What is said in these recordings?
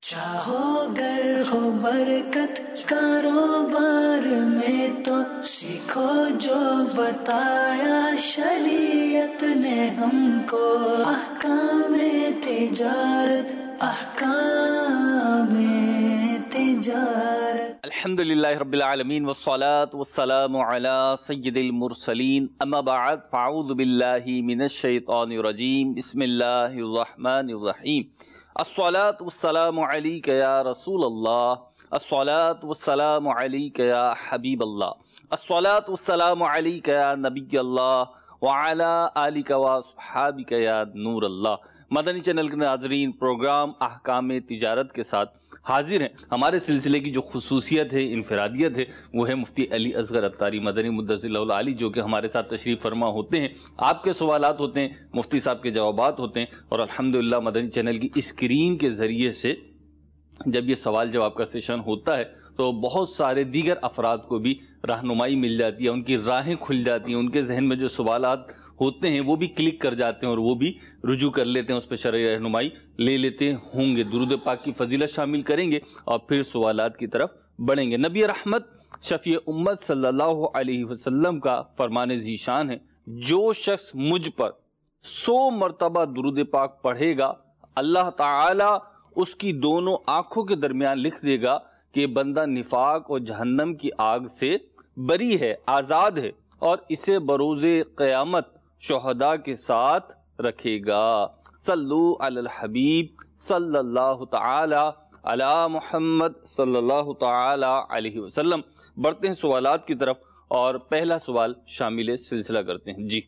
چاہو گر ہو برکت کاروبار میں تو سیکھو جو بتایا شریعت نے ہم کو، احکام تجارت، احکام تجارت۔ الحمدللہ رب العالمین والصلاة والسلام علی سید المرسلین، اما بعد فاعوذ باللہ من الشیطان الرجیم، بسم اللہ الرحمن الرحیم۔ الصلاة والسلام علیک یا رسول اللہ، الصلاة والسلام علیک یا حبیب اللہ، الصلاة والسلام علیک یا نبی اللہ وعلی آلک واصحابک یا نور اللہ۔ مدنی چینل کے ناظرین، پروگرام احکام تجارت کے ساتھ حاضر ہیں۔ ہمارے سلسلے کی جو خصوصیت ہے، انفرادیت ہے، وہ ہے مفتی علی اصغر عطاری مدنی مدثر اللہ العالی، جو کہ ہمارے ساتھ تشریف فرما ہوتے ہیں۔ آپ کے سوالات ہوتے ہیں، مفتی صاحب کے جوابات ہوتے ہیں، اور الحمدللہ مدنی چینل کی اسکرین کے ذریعے سے جب یہ سوال جواب کا سیشن ہوتا ہے تو بہت سارے دیگر افراد کو بھی رہنمائی مل جاتی ہے، ان کی راہیں کھل جاتی ہیں، ان کے ذہن میں جو سوالات ہوتے ہیں وہ بھی کلک کر جاتے ہیں اور وہ بھی رجوع کر لیتے ہیں، اس پہ شرعی رہنمائی لے لیتے ہوں گے۔ درود پاک کی فضیلت شامل کریں گے اور پھر سوالات کی طرف بڑھیں گے۔ نبی رحمت شفیع امت صلی اللہ علیہ وسلم کا فرمان ذیشان ہے، جو شخص مجھ پر 100 مرتبہ درود پاک پڑھے گا، اللہ تعالی اس کی دونوں آنکھوں کے درمیان لکھ دے گا کہ بندہ نفاق اور جہنم کی آگ سے بری ہے، آزاد ہے، اور اسے بروز قیامت شہداء کے ساتھ رکھے گا۔ صلو علی الحبیب صلی اللہ تعالی علی محمد صلی اللہ تعالی علیہ وسلم۔ بڑھتے ہیں سوالات کی طرف اور پہلا سوال شامل سلسلہ کرتے ہیں۔ جی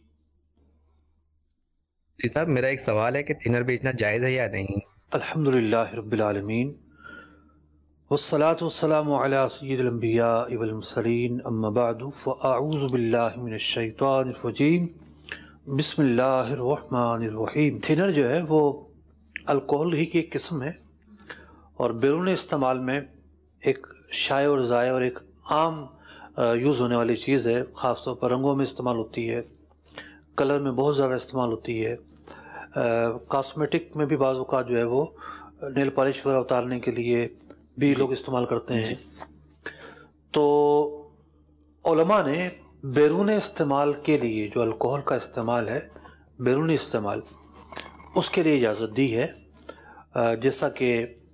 صاحب، میرا ایک سوال ہے کہ تھنر بیچنا جائز ہے یا نہیں؟ الحمدللہ رب العالمین والصلاة والسلام علی سید الانبیاء والمرسلین، اما بعد فاعوذ باللہ من الشیطان الرجیم، بسم اللہ الرحمن الرحیم۔ تھنر جو ہے وہ الکوہل ہی کی ایک قسم ہے اور بیرون استعمال میں ایک شائع اور ضائع اور ایک عام یوز ہونے والی چیز ہے۔ خاص طور پر رنگوں میں استعمال ہوتی ہے، کلر میں بہت زیادہ استعمال ہوتی ہے، کاسمیٹک میں بھی بعض اوقات جو ہے وہ نیل پالش وغیرہ اتارنے کے لیے بھی لوگ استعمال کرتے ہیں۔ تو علماء نے بیرون استعمال کے لیے جو الکوہل کا استعمال ہے، بیرونی استعمال، اس کے لیے اجازت دی ہے، جیسا کہ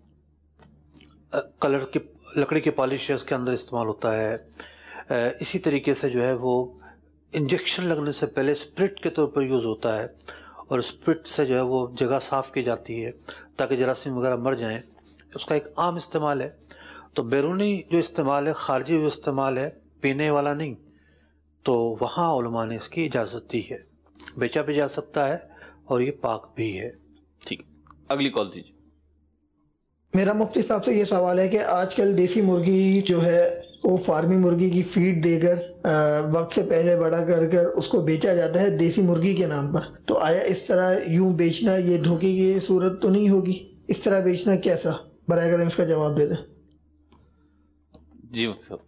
کلر کی لکڑی کی پالش ہے، اس کے اندر استعمال ہوتا ہے۔ اسی طریقے سے جو ہے وہ انجیکشن لگنے سے پہلے اسپرٹ کے طور پر یوز ہوتا ہے، اور اسپرٹ سے جو ہے وہ جگہ صاف کی جاتی ہے تاکہ جراثیم وغیرہ مر جائیں، اس کا ایک عام استعمال ہے۔ تو بیرونی جو استعمال ہے، خارجی جو استعمال ہے، پینے والا نہیں، تو وہاں علماء نے اس کی اجازت دی ہے، بیچا بھی جا سکتا ہے اور یہ پاک بھی ہے۔ ٹھیک، اگلی کال دیجیے۔ میرا مفتی صاحب سے یہ سوال ہے کہ آج کل دیسی مرغی جو ہے وہ فارمی مرغی کی فیڈ دے کر وقت سے پہلے بڑا کر کر اس کو بیچا جاتا ہے دیسی مرغی کے نام پر، تو آیا اس طرح یوں بیچنا یہ دھوکے کی صورت تو نہیں ہوگی؟ اس طرح بیچنا کیسا؟ براہ کرم اس کا جواب دے دیں۔ جی مطلب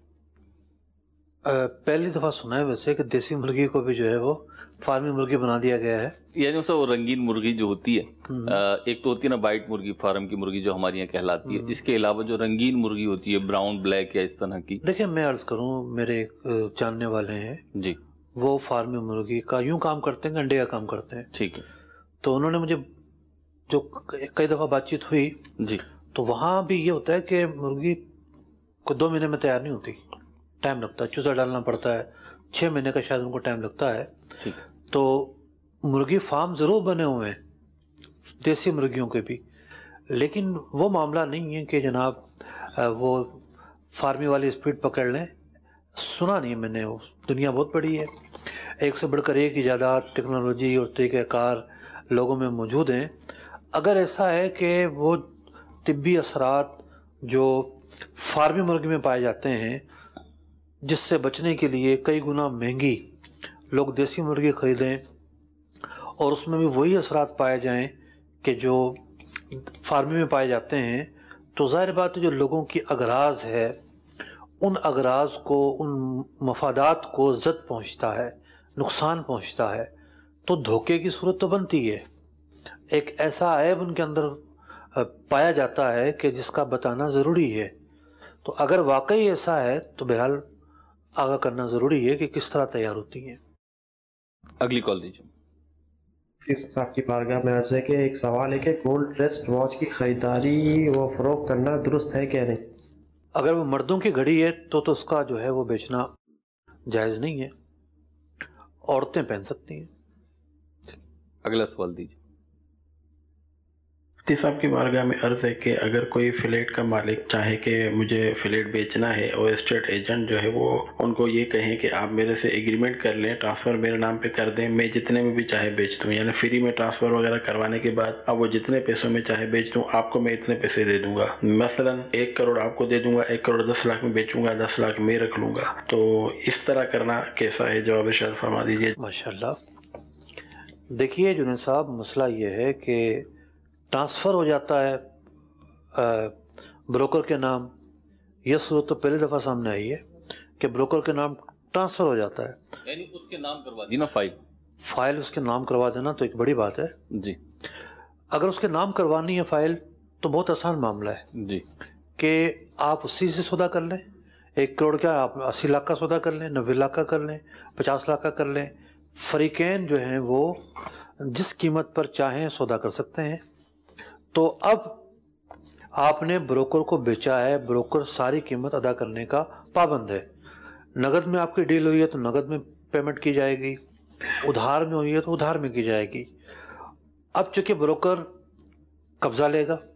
پہلی دفعہ سنا ہے ویسے کہ دیسی مرغی کو بھی جو ہے وہ فارمی مرغی بنا دیا گیا ہے۔ یعنی وہ رنگین مرغی جو ہوتی ہے، ایک تو ہوتی ہے نا وائٹ مرغی، فارم کی مرغی جو ہمارے یہاں کہلاتی ہے، اس کے علاوہ جو رنگین مرغی ہوتی ہے براؤن بلیک یا اس طرح کی۔ دیکھیں میں عرض کروں، میرے ایک جاننے والے ہیں جی، وہ فارمی مرغی کا یوں کام کرتے ہیں کہ انڈے کا کام کرتے ہیں۔ ٹھیک ہے۔ تو انہوں نے مجھے جو کئی دفعہ بات چیت ہوئی، جی، تو وہاں بھی یہ ہوتا ہے کہ مرغی کو 2 مہینے میں تیار نہیں ہوتی، ٹائم لگتا ہے، چوزا ڈالنا پڑتا ہے، 6 مہینے کا شاید ان کو ٹائم لگتا ہے۔ ٹھیک۔ تو مرغی فارم ضرور بنے ہوئے ہیں دیسی مرغیوں کے بھی، لیکن وہ معاملہ نہیں ہے کہ جناب وہ فارمی والی اسپیڈ پکڑ لیں۔ سنا نہیں میں نے، وہ دنیا بہت بڑی ہے، ایک سے بڑھ کر ایک ایجادات، ٹیکنالوجی اور طریقہ کار لوگوں میں موجود ہیں۔ اگر ایسا ہے کہ وہ طبی اثرات جو فارمی مرغی میں پائے جاتے ہیں، جس سے بچنے کے لیے کئی گنا مہنگی لوگ دیسی مرغی خریدیں، اور اس میں بھی وہی اثرات پائے جائیں کہ جو فارمی میں پائے جاتے ہیں، تو ظاہر بات ہے جو لوگوں کی اغراض ہے، ان اغراض کو، ان مفادات کو زد پہنچتا ہے، نقصان پہنچتا ہے، تو دھوکے کی صورت تو بنتی ہے۔ ایک ایسا عیب ان کے اندر پایا جاتا ہے کہ جس کا بتانا ضروری ہے. تو اگر واقعی ایسا ہے تو بہرحال آگاہ کرنا ضروری ہے کہ کس طرح تیار ہوتی ہیں. اگلی کال دیجیے. آپ کی بارگاہ میں عرض ہے کہ ایک سوال ہے کہ گولڈ ریسٹ واچ کی خریداری و فروخت کرنا درست ہے کہ نہیں؟ اگر وہ مردوں کی گھڑی ہے تو اس کا جو ہے وہ بیچنا جائز نہیں ہے. عورتیں پہن سکتی ہیں. اگلا سوال دیجیے. مفتی صاحب کی بارگاہ میں عرض ہے کہ اگر کوئی فلیٹ کا مالک چاہے کہ مجھے فلیٹ بیچنا ہے اور اسٹیٹ ایجنٹ جو ہے وہ ان کو یہ کہیں کہ آپ میرے سے ایگریمنٹ کر لیں، ٹرانسفر میرے نام پہ کر دیں، میں جتنے میں بھی چاہے بیچ دوں، یعنی فری میں ٹرانسفر وغیرہ کروانے کے بعد اب وہ جتنے پیسوں میں چاہے بیچ دوں، آپ کو میں اتنے پیسے دے دوں گا، مثلا 1 کروڑ آپ کو دے دوں گا، 1 کروڑ 10 لاکھ میں بیچوں گا، 10 لاکھ میں رکھ لوں گا، تو اس طرح کرنا کیسا ہے؟ جواب ارشاد فرما دیجیے. ماشاءاللہ. دیکھیے جنید صاحب، مسئلہ یہ ہے کہ ٹرانسفر ہو جاتا ہے بروکر کے نام. یہ صورت تو پہلی دفعہ سامنے آئی ہے کہ بروکر کے نام ٹرانسفر ہو جاتا ہے، یعنی اس کے نام کروا دی نا فائل اس کے نام کروا دینا تو ایک بڑی بات ہے. جی. اگر اس کے نام کروانی ہے فائل تو بہت آسان معاملہ ہے. جی. کہ آپ اسی سے سودا کر لیں، 1 کروڑ کا آپ 80 لاکھ کا سودا کر لیں، 90 لاکھ کا کر لیں، 50 لاکھ کا کر لیں. فریقین جو ہیں وہ جس قیمت پر چاہیں سودا کر سکتے ہیں. تو اب آپ نے بروکر کو بیچا ہے، بروکر ساری قیمت ادا کرنے کا پابند ہے. نقد میں آپ کی ڈیل ہوئی ہے تو نقد میں پیمنٹ کی جائے گی، ادھار میں ہوئی ہے تو ادھار میں کی جائے گی. اب چونکہ بروکر قبضہ لے گا،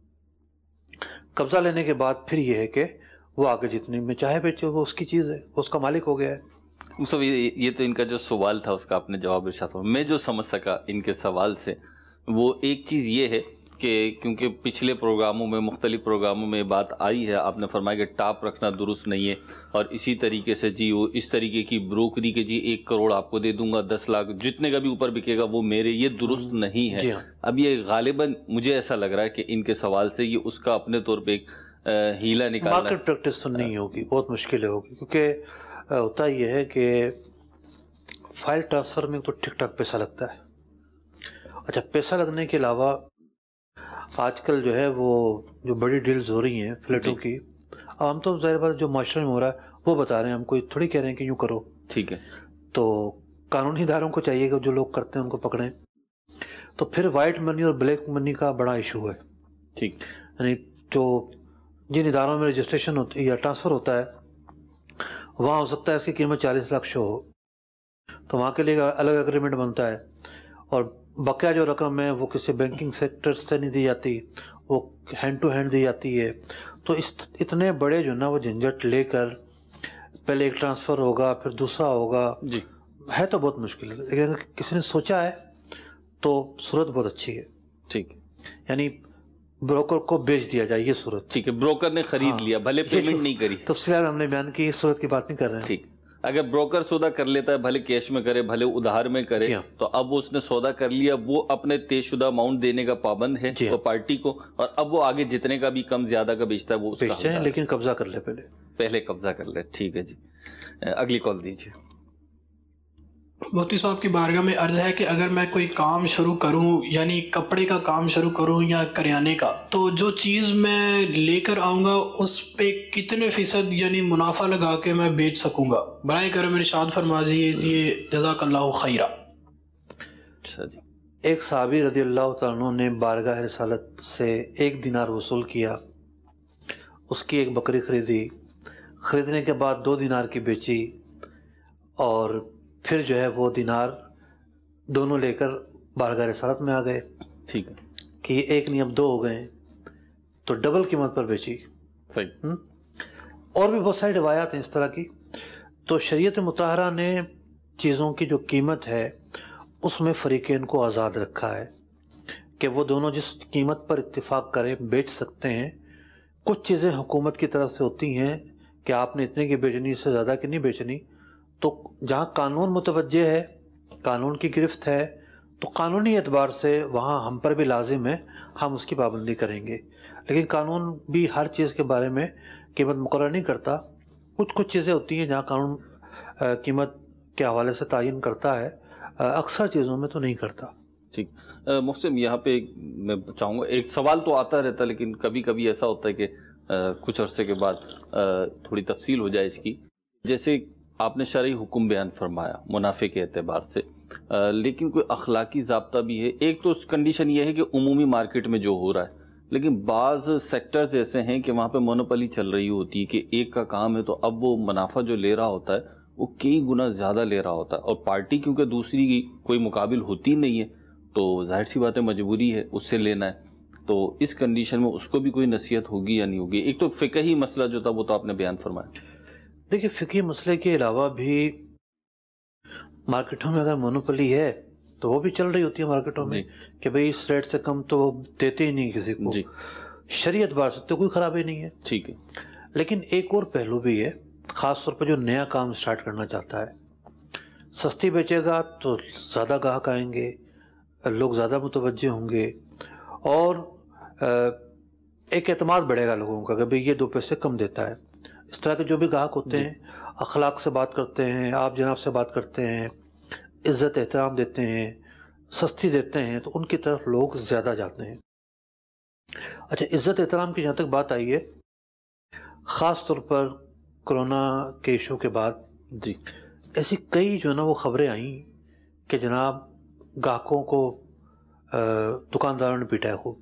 قبضہ لینے کے بعد پھر یہ ہے کہ وہ آگے جتنے میں چاہے بیچے، وہ اس کی چیز ہے، اس کا مالک ہو گیا ہے. یہ تو ان کا جو سوال تھا اس کا آپ نے جواب ارشاد فرمایا. میں جو سمجھ سکا ان کے سوال سے وہ ایک چیز یہ ہے کہ کیونکہ پچھلے پروگراموں میں مختلف پروگراموں میں بات آئی ہے، آپ نے فرمایا کہ ٹاپ رکھنا درست نہیں ہے، اور اسی طریقے سے جی وہ اس طریقے کی بروکری کہ جی 1 کروڑ آپ کو دے دوں گا، 10 لاکھ جتنے کا بھی اوپر بکے گا وہ میرے، یہ درست نہیں ہے. جی ہاں. اب یہ غالباً مجھے ایسا لگ رہا ہے کہ ان کے سوال سے یہ اس کا اپنے طور پہ ایک ہیلا نکالنا ہے. مارکیٹ پریکٹس تو نہیں ہوگی، بہت مشکل ہوگی، کیونکہ ہوتا یہ ہے کہ فائل ٹرانسفر میں تو ٹھیک ٹھاک پیسہ لگتا ہے. اچھا، پیسہ لگنے کے علاوہ آج کل جو ہے وہ جو بڑی ڈیلز ہو رہی ہیں فلیٹوں کی، اب ہم تو ظاہر بات جو معاشرے میں ہو رہا ہے وہ بتا رہے ہیں، ہم کوئی تھوڑی کہہ رہے ہیں کہ یوں کرو. ٹھیک ہے. تو قانونی اداروں کو چاہیے کہ جو لوگ کرتے ہیں ان کو پکڑیں. تو پھر وائٹ منی اور بلیک منی کا بڑا ایشو ہے. ٹھیک. یعنی جو جن اداروں میں رجسٹریشن ہوتی ہے یا ٹرانسفر ہوتا ہے وہاں ہو سکتا ہے اس کی قیمت 40 لاکھ شو ہو، تو وہاں کے لیے الگ اگریمنٹ بنتا ہے، اور بقیہ جو رقم ہے وہ کسی بینکنگ سیکٹر سے نہیں دی جاتی، وہ ہینڈ ٹو ہینڈ دی جاتی ہے. تو اتنے بڑے جو نا وہ جھنجھٹ لے کر پہلے ایک ٹرانسفر ہوگا پھر دوسرا ہوگا، جی ہے تو بہت مشکل ہے. لیکن اگر کسی نے سوچا ہے تو صورت بہت اچھی ہے. ٹھیک. یعنی بروکر کو بیچ دیا جائے، یہ صورت. ٹھیک ہے. بروکر نے خرید لیا، بھلے پیمنٹ نہیں کری. تفصیلات ہم نے بیان کی، اس صورت کی بات نہیں کر رہے ہیں. ٹھیک. اگر بروکر سودا کر لیتا ہے، بھلے کیش میں کرے بھلے ادھار میں کرے، تو اب اس نے سودا کر لیا، وہ اپنے طے شدہ اماؤنٹ دینے کا پابند ہے وہ پارٹی کو، اور اب وہ آگے جتنے کا بھی کم زیادہ کا بیچتا ہے وہ بیچتے ہیں، لیکن قبضہ کر لے پہلے قبضہ کر لے. ٹھیک ہے جی. اگلی کال دیجیے. مفتی صاحب کی بارگاہ میں عرض ہے کہ اگر میں کوئی کام شروع کروں، یعنی کپڑے کا کام شروع کروں یا کریانے کا، تو جو چیز میں لے کر آؤں گا اس پہ کتنے فیصد یعنی منافع لگا کے میں بیچ سکوں گا؟ برائے کرم ارشاد فرما دیجیے، جزاک اللہ خیرہ. اچھا جی. ایک صحابی رضی اللہ تعالیٰ عنہ نے بارگاہ رسالت سے 1 دینار وصول کیا، اس کی ایک بکری خریدی، خریدنے کے بعد 2 دینار کی بیچی، اور پھر جو ہے وہ دینار دونوں لے کر بارگاہ رسالت میں آ گئے. ٹھیک ہے. کہ ایک نہیں اب 2 ہو گئے، تو ڈبل قیمت پر بیچی. صحیح. اور بھی بہت ساری روایات ہیں اس طرح کی. تو شریعت مطہرہ نے چیزوں کی جو قیمت ہے اس میں فریقین کو آزاد رکھا ہے کہ وہ دونوں جس قیمت پر اتفاق کریں بیچ سکتے ہیں. کچھ چیزیں حکومت کی طرف سے ہوتی ہیں کہ آپ نے اتنے کی بیچنی، اس سے زیادہ کی نہیں بیچنی. تو جہاں قانون متوجہ ہے، قانون کی گرفت ہے، تو قانونی اعتبار سے وہاں ہم پر بھی لازم ہے، ہم اس کی پابندی کریں گے. لیکن قانون بھی ہر چیز کے بارے میں قیمت مقرر نہیں کرتا. کچھ چیزیں ہوتی ہیں جہاں قانون قیمت کے حوالے سے تعین کرتا ہے، اکثر چیزوں میں تو نہیں کرتا. ٹھیک. محسن یہاں پہ میں چاہوں گا، ایک سوال تو آتا رہتا ہے لیکن کبھی کبھی ایسا ہوتا ہے کہ کچھ عرصے کے بعد تھوڑی تفصیل ہو جائے اس کی. جیسے آپ نے شرعی حکم بیان فرمایا منافع کے اعتبار سے، لیکن کوئی اخلاقی ضابطہ بھی ہے. ایک تو کنڈیشن یہ ہے کہ عمومی مارکیٹ میں جو ہو رہا ہے، لیکن بعض سیکٹرز ایسے ہیں کہ وہاں پہ مونوپولی چل رہی ہوتی ہے کہ ایک کا کام ہے تو اب وہ منافع جو لے رہا ہوتا ہے وہ کئی گنا زیادہ لے رہا ہوتا ہے، اور پارٹی کیونکہ دوسری کی کوئی مقابل ہوتی نہیں ہے تو ظاہر سی بات ہے مجبوری ہے اس سے لینا ہے. تو اس کنڈیشن میں اس کو بھی کوئی نصیحت ہوگی یا نہیں ہوگی؟ ایک تو فقہی مسئلہ جو تھا وہ تو آپ نے بیان فرمایا. دیکھیے فقہی مسئلے کے علاوہ بھی مارکیٹوں میں اگر مونوپولی ہے تو وہ بھی چل رہی ہوتی ہے مارکیٹوں میں کہ بھئی اس ریٹ سے کم تو دیتے ہی نہیں کسی کو. شرعی اعتبار سے تو کوئی خرابی نہیں ہے، ٹھیک ہے. لیکن ایک اور پہلو بھی ہے، خاص طور پر جو نیا کام سٹارٹ کرنا چاہتا ہے، سستی بیچے گا تو زیادہ گاہک آئیں گے، لوگ زیادہ متوجہ ہوں گے، اور ایک اعتماد بڑھے گا لوگوں کا کہ بھئی یہ 2 پیسے کم دیتا ہے. اس طرح کے جو بھی گاہک ہوتے ہیں اخلاق سے بات کرتے ہیں، آپ جناب سے بات کرتے ہیں، عزت احترام دیتے ہیں، سستی دیتے ہیں، تو ان کی طرف لوگ زیادہ جاتے ہیں. اچھا، عزت احترام کی جہاں تک بات آئی ہے، خاص طور پر کرونا کے ایشو کے بعد ایسی کئی جو ہے نا وہ خبریں آئیں کہ جناب گاہکوں کو دکانداروں نے پیٹا ہے خوب.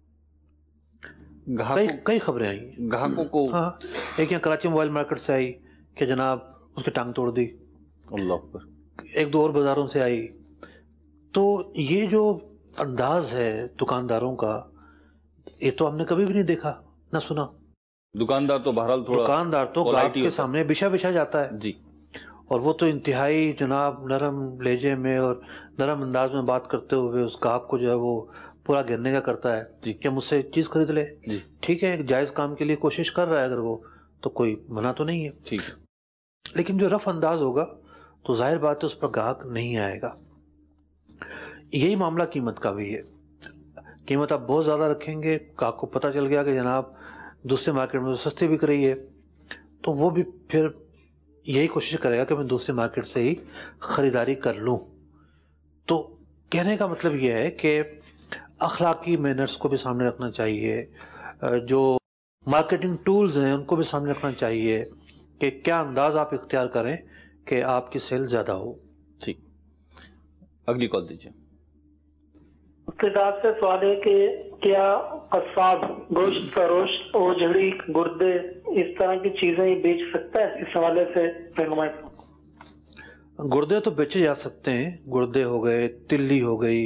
کئی خبریں آئیں گاہکوں کو. ہاں، ایک یہاں کراچی موبائل مارکیٹ سے آئی کہ جناب اس کی ٹانگ توڑ دی. اللہ اکبر. ایک 2 اور بازاروں سے آئی. تو یہ جو انداز ہے دکانداروں کا، یہ تو ہم نے کبھی بھی نہیں دیکھا نہ سنا. دکاندار تو بہرحال تھوڑا دکاندار تو گاہک کے سامنے بچھا جاتا ہے جی، اور وہ تو انتہائی جناب نرم لہجے میں اور نرم انداز میں بات کرتے ہوئے اس گاہک کو جو ہے وہ پورا گھیرنے کا کرتا ہے کہ مجھ سے چیز خرید لے. ٹھیک ہے، ایک جائز کام کے لیے کوشش کر رہا ہے اگر وہ، تو کوئی منع تو نہیں ہے. ٹھیک ہے، لیکن جو رف انداز ہوگا تو ظاہر بات ہے اس پر گاہک نہیں آئے گا. یہی معاملہ قیمت کا بھی ہے. قیمت آپ بہت زیادہ رکھیں گے، گاہک کو پتہ چل گیا کہ جناب دوسرے مارکیٹ میں سستی بک رہی ہے، تو وہ بھی پھر یہی کوشش کرے گا کہ میں دوسرے مارکیٹ سے ہی خریداری کر لوں. تو کہنے کا مطلب یہ ہے کہ اخلاقی مینرز کو بھی سامنے رکھنا چاہیے، جو مارکیٹنگ ٹولز ہیں ان کو بھی سامنے رکھنا چاہیے کہ کیا انداز آپ اختیار کریں کہ آپ کی سیل زیادہ ہو. ٹھیک، اگلی کال دیجیے. ابتداء سے سوال ہے کہ کیا قصاب گوشت فروشت اوجھڑی گردے اس طرح کی چیزیں بیچ سکتا ہے؟ اس حوالے سے رہنمائی. گردے تو بیچے جا سکتے ہیں، گردے ہو گئے، تلی ہو گئی،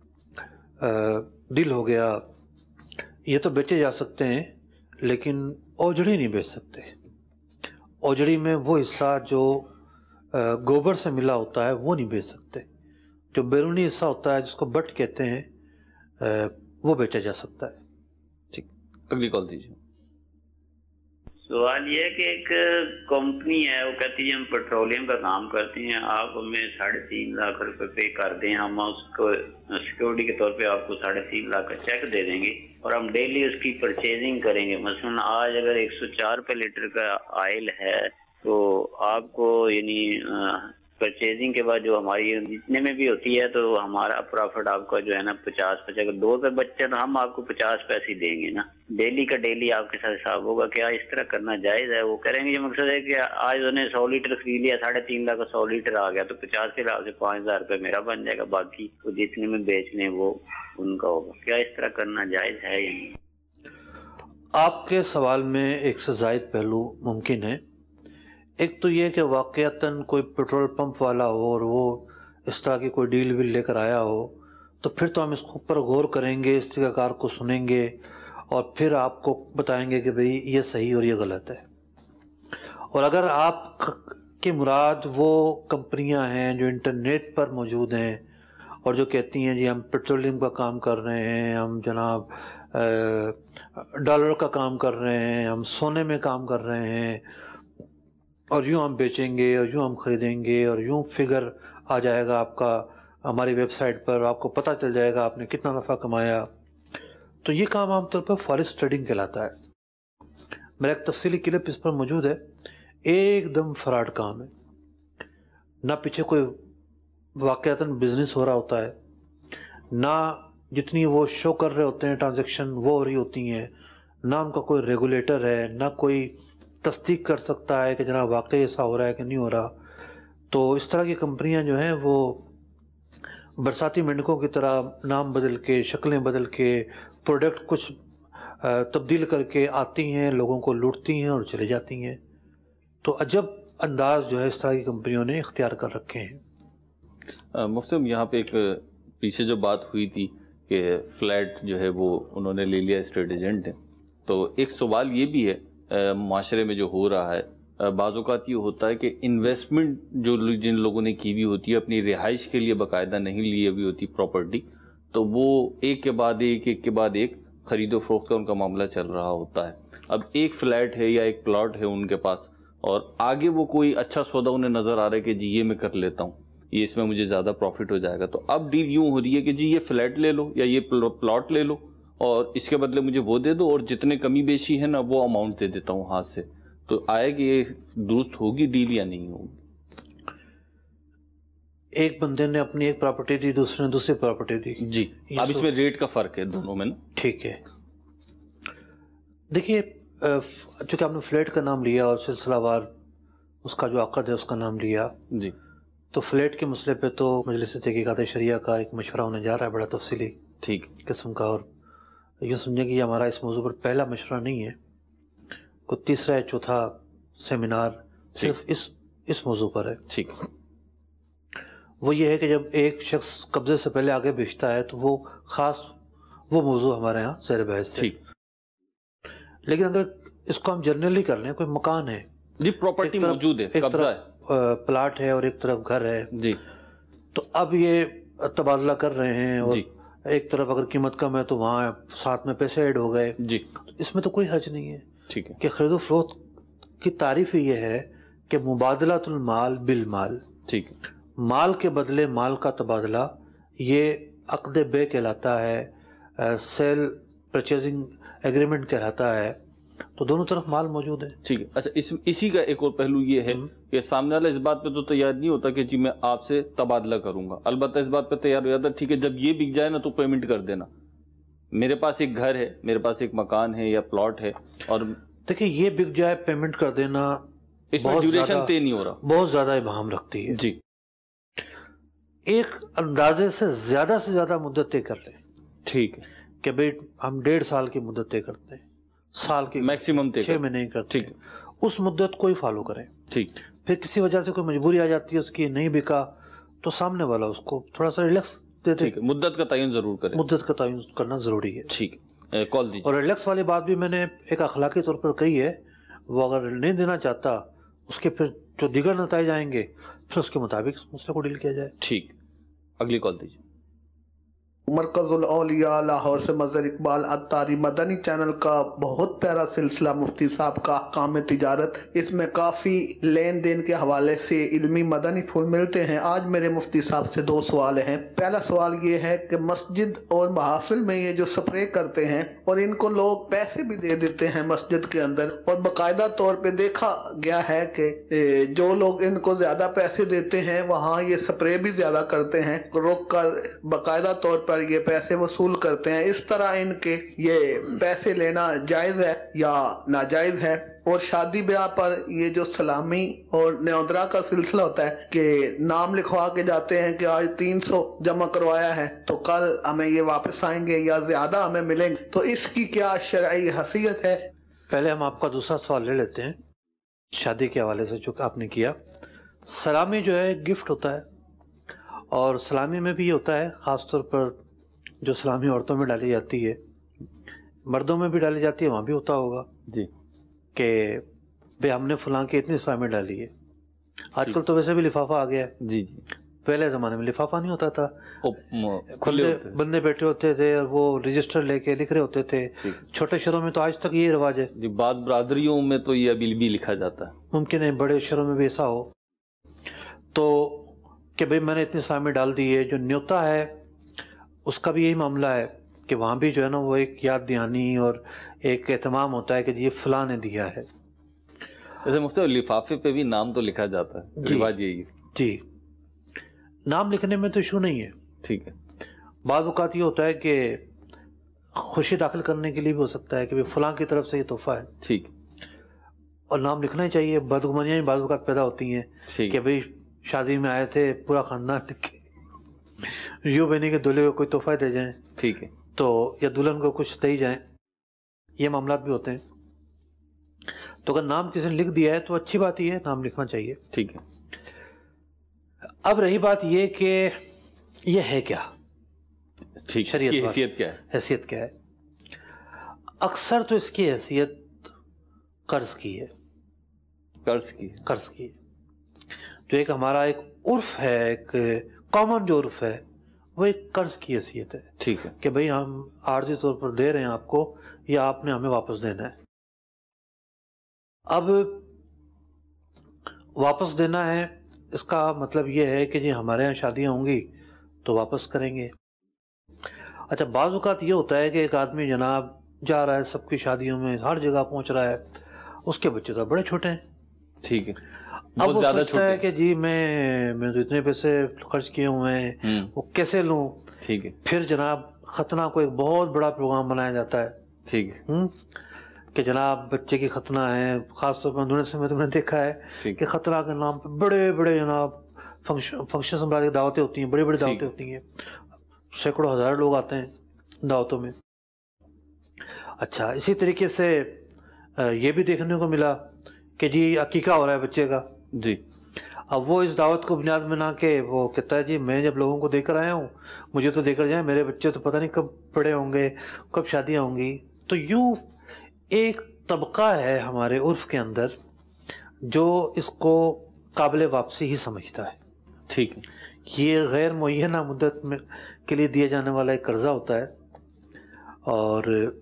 دل ہو گیا، یہ تو بیچے جا سکتے ہیں، لیکن اوجھڑی نہیں بیچ سکتے. اوجھڑی میں وہ حصہ جو گوبر سے ملا ہوتا ہے وہ نہیں بیچ سکتے. جو بیرونی حصہ ہوتا ہے جس کو بٹ کہتے ہیں وہ بیچا جا سکتا ہے. ٹھیک، اگلی کال دیجیے. سوال یہ ہے کہ ایک کمپنی ہے، وہ کہتی ہے ہم پیٹرولیم کا کام کرتے ہیں، آپ ہمیں 3.5 لاکھ روپے پے کر دیں، ہم اس کو سیکورٹی کے طور پہ آپ کو 3.5 لاکھ کا چیک دے دیں گے اور ہم ڈیلی اس کی پرچیزنگ کریں گے. مثلا آج اگر 104 روپے لیٹر کا آئل ہے تو آپ کو یعنی پرچیزنگ کے بعد جو ہماری جتنے میں بھی ہوتی ہے تو ہمارا پروفٹ آپ کا جو ہے نا 50 پیسے، اگر 2 روپے بچے تو ہم آپ کو 50 پیسے دیں گے نا. ڈیلی کا ڈیلی آپ کے ساتھ حساب ہوگا. کیا اس طرح کرنا جائز ہے؟ وہ کریں گے. یہ مقصد ہے کہ آج انہوں نے 100 لیٹر خرید لیا، 3.5 لاکھ کا 100 لیٹر آ گیا تو 50 کے لاکھ سے 5,000 روپے میرا بن جائے گا، باقی وہ جتنے میں بیچ لیں وہ ان کا ہوگا. کیا اس طرح کرنا جائز ہے یا نہیں؟ آپ کے سوال میں ایک سے زائد پہلو ممکن ہے. ایک تو یہ کہ واقعتاً کوئی پیٹرول پمپ والا ہو اور وہ اس طرح کی کوئی ڈیل ویل لے کر آیا ہو تو پھر تو ہم اس پر غور کریں گے، اس طریقہ کار کو سنیں گے اور پھر آپ کو بتائیں گے کہ بھئی یہ صحیح اور یہ غلط ہے. اور اگر آپ کی مراد وہ کمپنیاں ہیں جو انٹرنیٹ پر موجود ہیں اور جو کہتی ہیں جی ہم پیٹرولیم کا کام کر رہے ہیں، ہم جناب ڈالر کا کام کر رہے ہیں، ہم سونے میں کام کر رہے ہیں اور یوں ہم بیچیں گے اور یوں ہم خریدیں گے اور یوں فگر آ جائے گا آپ کا ہماری ویب سائٹ پر، آپ کو پتہ چل جائے گا آپ نے کتنا نفع کمایا، تو یہ کام عام طور پر فارسٹ ٹریڈنگ کہلاتا ہے. میرا ایک تفصیلی کلپ اس پر موجود ہے. ایک دم فراڈ کام ہے، نہ پیچھے کوئی واقعتاً بزنس ہو رہا ہوتا ہے، نہ جتنی وہ شو کر رہے ہوتے ہیں ٹرانزیکشن وہ ہو رہی ہوتی ہیں، نہ ان کا کوئی ریگولیٹر ہے، نہ کوئی تصدیق کر سکتا ہے کہ جناب واقعی ایسا ہو رہا ہے کہ نہیں ہو رہا. تو اس طرح کی کمپنیاں جو ہیں وہ برساتی مینڈکوں کی طرح نام بدل کے، شکلیں بدل کے، پروڈکٹ کچھ تبدیل کر کے آتی ہیں، لوگوں کو لوٹتی ہیں اور چلے جاتی ہیں. تو عجب انداز جو ہے اس طرح کی کمپنیوں نے اختیار کر رکھے ہیں. مفتی صاحب یہاں پہ ایک پیچھے جو بات ہوئی تھی کہ فلیٹ جو ہے وہ انہوں نے لے لیا اسٹیٹ ایجنٹ نے، تو ایک سوال یہ بھی ہے معاشرے میں جو ہو رہا ہے، بعض اوقات یہ ہوتا ہے کہ انویسٹمنٹ جو جن لوگوں نے کی ہوئی ہوتی ہے اپنی رہائش کے لیے باقاعدہ نہیں لی ہوئی ہوتی پراپرٹی، تو وہ ایک کے بعد ایک خرید و فروخت کا ان کا معاملہ چل رہا ہوتا ہے. اب ایک فلیٹ ہے یا ایک پلاٹ ہے ان کے پاس، اور آگے وہ کوئی اچھا سودا انہیں نظر آ رہا ہے کہ جی یہ میں کر لیتا ہوں، یہ اس میں مجھے زیادہ پروفٹ ہو جائے گا. تو اب ڈیل یوں ہو رہی ہے کہ جی یہ فلیٹ لے لو یا یہ پلاٹ لے لو اور اس کے بدلے مجھے وہ دے دو، اور جتنے کمی بیشی ہے نا وہ اماؤنٹ دے دیتا ہوں ہاتھ سے. تو آئے کہ یہ درست ہوگی ڈیل یا نہیں ہوگی؟ ایک بندے نے اپنی ایک پراپرٹی دی، دوسرے نے دوسری پراپرٹی دی. جی اب اس میں ریٹ کا فرق ہے دونوں میں نا. ٹھیک ہے. دیکھیے چونکہ آپ نے فلیٹ کا نام لیا اور سلسلہ وار اس کا جو عقد ہے اس کا نام لیا، جی تو فلیٹ کے مسئلے پہ تو مجلس تحقیقات شریعہ کا ایک مشورہ ہونے جا رہا ہے بڑا تفصیلی ٹھیک قسم کا، اور یوں سمجھیں کہ یہ ہمارا اس موضوع پر پہلا مشورہ نہیں ہے، کوئی تیسرا یا چوتھا سیمینار صرف اس موضوع پر ہے. ٹھیک. وہ یہ ہے کہ جب ایک شخص قبضے سے پہلے آگے بھیجتا ہے تو وہ خاص وہ موضوع ہمارے ہاں زیر بحث ہے. لیکن اگر اس کو ہم جنرلی کر لیں، کوئی مکان ہے جی، پراپرٹی موجود ہے، قبضہ ہے، پلاٹ ہے اور ایک طرف گھر ہے جی، تو اب یہ تبادلہ کر رہے ہیں اور جی ایک طرف اگر قیمت کم ہے تو وہاں ساتھ میں پیسے ایڈ ہو گئے جی، اس میں تو کوئی حرج نہیں ہے. ٹھیک ہے کہ خرید و فروخت کی تعریف یہ ہے کہ مبادلۃ المال بالمال، ٹھیک، مال کے بدلے مال کا تبادلہ، یہ عقد بے کہلاتا ہے، سیل پرچیزنگ ایگریمنٹ کہلاتا ہے. تو دونوں طرف مال موجود ہے. ٹھیک ہے. اچھا اسی کا ایک اور پہلو یہ ہے کہ سامنے والا اس بات پہ تو تیار نہیں ہوتا کہ جی میں آپ سے تبادلہ کروں گا، البتہ اس بات پہ تیار ہو جاتا ہے ٹھیک ہے جب یہ بک جائے نا تو پیمنٹ کر دینا. میرے پاس ایک گھر ہے، میرے پاس ایک مکان ہے یا پلاٹ ہے، اور دیکھیں یہ بک جائے پیمنٹ کر دینا اس میں ڈیوریشن طے نہیں ہو رہا، بہت زیادہ ابہام رکھتی ہے. جی ایک اندازے سے زیادہ مدت طے کر لیں. ٹھیک ہے کہ بھئی ہم 1.5 سال کی مدت طے کرتے ہیں، سال کی میکسیمم 6 مہینے کرتے ہیں، اس مدت کو ہی فالو کریں. ٹھیک. پھر کسی وجہ سے کوئی مجبوری آ جاتی ہے اس کی، نہیں بکا تو سامنے والا اس کو تھوڑا سا ریلیکس دے دے. ٹھیک ہے، مدت کا تعین ضرور کریں، مدت کا تعین کرنا ضروری ہے. ٹھیک. کال دیجیے. اور ریلیکس والی بات بھی میں نے ایک اخلاقی طور پر کہی ہے، وہ اگر نہیں دینا چاہتا اس کے پھر جو دیگر نتائج آئیں گے پھر اس کے مطابق اس مسئلے کو ڈیل کیا جائے. ٹھیک. اگلی کال دیجیے. مرکز الاولیاء لاہور سے مظہر اقبال عطاری، مدنی چینل کا بہت پیارا سلسلہ مفتی صاحب کا احکام تجارت، اس میں کافی لین دین کے حوالے سے علمی مدنی پھول ملتے ہیں. آج میرے مفتی صاحب سے 2 سوال ہیں. پہلا سوال یہ ہے کہ مسجد اور محافل میں یہ جو سپرے کرتے ہیں اور ان کو لوگ پیسے بھی دے دیتے ہیں مسجد کے اندر، اور باقاعدہ طور پہ دیکھا گیا ہے کہ جو لوگ ان کو زیادہ پیسے دیتے ہیں وہاں یہ سپرے بھی زیادہ کرتے ہیں، رک کر باقاعدہ طور پر یہ پیسے وصول کرتے ہیں. اس طرح ان کے یہ پیسے لینا جائز ہے یا ناجائز ہے؟ اور شادی بیاہ پر یہ جو سلامی اور نیودرا کا سلسلہ ہوتا ہے کہ نام لکھوا کے جاتے ہیں کہ آج 300 جمع کروایا ہے تو کل ہمیں یہ واپس آئیں گے یا زیادہ ہمیں ملیں گے، تو اس کی کیا شرعی حیثیت ہے؟ پہلے ہم آپ کا دوسرا سوال لے لیتے ہیں شادی کے حوالے سے جو آپ نے کیا. سلامی جو ہے گفٹ ہوتا ہے، اور سلامی میں بھی یہ ہوتا ہے خاص طور پر جو سلامی عورتوں میں ڈالی جاتی ہے، مردوں میں بھی ڈالی جاتی ہے، وہاں بھی ہوتا ہوگا جی کہ بھئی ہم نے فلاں کی اتنی سلامی ڈالی ہے. آج کل تو ویسے بھی لفافہ آ گیا ہے. جی جی. پہلے زمانے میں لفافہ نہیں ہوتا تھا، کھلے بندے بیٹھے ہوتے تھے اور وہ رجسٹر لے کے لکھ رہے ہوتے تھے. چھوٹے شہروں میں تو آج تک یہ رواج ہے. جی بعض برادریوں میں تو یہ ابھی بھی لکھا جاتا ہے، ممکن ہے بڑے شہروں میں بھی ایسا ہو. تو کہ بھئی میں نے اتنی سلامی ڈال دی ہے. جو نیوتا ہے اس کا بھی یہی معاملہ ہے کہ وہاں بھی جو ہے نا وہ ایک یاد دہانی اور ایک اہتمام ہوتا ہے کہ یہ فلاں نے دیا ہے. جیسے مفتی لفافے پہ بھی نام تو لکھا جاتا ہے، رواج یہی ہے. جی نام لکھنے میں تو ایشو نہیں ہے. ٹھیک ہے. بعض اوقات یہ ہوتا ہے کہ خوشی داخل کرنے کے لیے بھی ہو سکتا ہے کہ فلاں کی طرف سے یہ تحفہ ہے، ٹھیک، اور نام لکھنا ہی چاہیے. بدگمانیاں بھی بعض اوقات پیدا ہوتی ہیں کہ بھئی شادی میں آئے تھے پورا خاندان لکھے، یوں بہنی کے دولہے کو کوئی تحفہ دے جائیں، ٹھیک ہے، تو یا دلہن کو کچھ دے ہی جائیں. یہ معاملات بھی ہوتے ہیں. تو اگر نام کسی نے لکھ دیا ہے تو اچھی بات ہی ہے، نام لکھنا چاہیے. ٹھیک ہے. اب رہی بات یہ کہ یہ ہے کیا، ٹھیک، شریعت کی حیثیت کیا ہے؟ حیثیت کیا ہے؟ اکثر تو اس کی حیثیت قرض کی ہے. قرض کی جو ایک ہمارا ایک عرف ہے، ایک کامن جو عرف ہے، وہ ایک قرض کی حیثیت ہے. ٹھیک ہے کہ بھئی ہم عارضی طور پر دے رہے ہیں آپ کو، یا آپ نے ہمیں واپس دینا ہے. اب واپس دینا ہے، اس کا مطلب یہ ہے کہ جی ہمارے یہاں شادیاں ہوں گی تو واپس کریں گے. اچھا، بعض اوقات یہ ہوتا ہے کہ ایک آدمی جناب جا رہا ہے سب کی شادیوں میں، ہر جگہ پہنچ رہا ہے، اس کے بچے تو بڑے چھوٹے ہیں. ٹھیک ہے. اب وہ سوچتا ہے کہ جی میں تو اتنے پیسے خرچ کیے ہوئے ہیں، وہ کیسے لوں. ٹھیک ہے. پھر جناب ختنہ کو ایک بہت بڑا پروگرام بنایا جاتا ہے. ٹھیک ہے. کہ جناب بچے کی ختنہ ہے، خاص طور پر انڈونیشیا میں تم نے دیکھا ہے کہ ختنہ کے نام پہ بڑے بڑے جناب فنکشن سنبھال دعوتیں ہوتی ہیں، بڑی بڑی دعوتیں ہوتی ہیں، سینکڑوں ہزار لوگ آتے ہیں دعوتوں میں. اچھا، اسی طریقے سے یہ بھی دیکھنے کو ملا کہ جی عقیقہ ہو رہا ہے بچے کا. جی. اب وہ اس دعوت کو بنیاد بنا کے وہ کہتا ہے جی میں جب لوگوں کو دے کر آیا ہوں، مجھے تو دے کر جائیں، میرے بچے تو پتہ نہیں کب بڑے ہوں گے، کب شادیاں ہوں گی. تو یوں ایک طبقہ ہے ہمارے عرف کے اندر جو اس کو قابل واپسی ہی سمجھتا ہے. ٹھیک ہے. یہ غیر معینہ مدت میں کے لیے دیا جانے والا ایک قرضہ ہوتا ہے، اور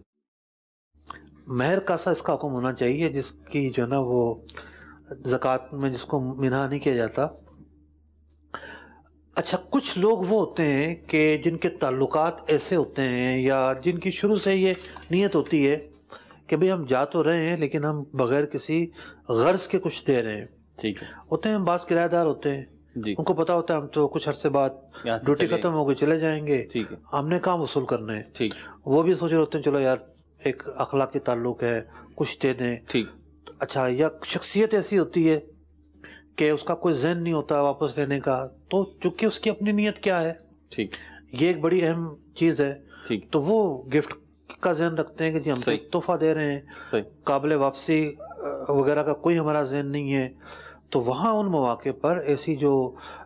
مہر کا سا اس کا حکم ہونا چاہیے، جس کی جو ہے نا وہ زکوٰۃ میں جس کو منع نہیں کیا جاتا. اچھا، کچھ لوگ وہ ہوتے ہیں کہ جن کے تعلقات ایسے ہوتے ہیں، یا جن کی شروع سے یہ نیت ہوتی ہے کہ بھئی ہم جا تو رہے ہیں لیکن ہم بغیر کسی غرض کے کچھ دے رہے ہیں. ٹھیک ہے. ہوتے ہیں بعض کرایہ دار ہوتے ہیں، ان کو پتا ہوتا ہے ہم تو کچھ عرصے بعد ڈیوٹی ختم ہو گئی چلے جائیں گے، ہم نے کام وصول کرنا ہے. وہ بھی سوچ رہے ہوتے ہیں چلو یار ایک اخلاقی تعلق ہے، کچھ دے دیں. اچھا، یا شخصیت ایسی ہوتی ہے کہ اس کا کوئی ذہن نہیں ہوتا واپس لینے کا، تو چونکہ اس کی اپنی نیت کیا ہے، یہ ایک بڑی اہم چیز ہے، تو وہ گفٹ کا ذہن رکھتے ہیں کہ جی ہم تو ایک تحفہ دے رہے ہیں، قابل واپسی وغیرہ کا کوئی ہمارا ذہن نہیں ہے. تو وہاں ان مواقع پر ایسی جو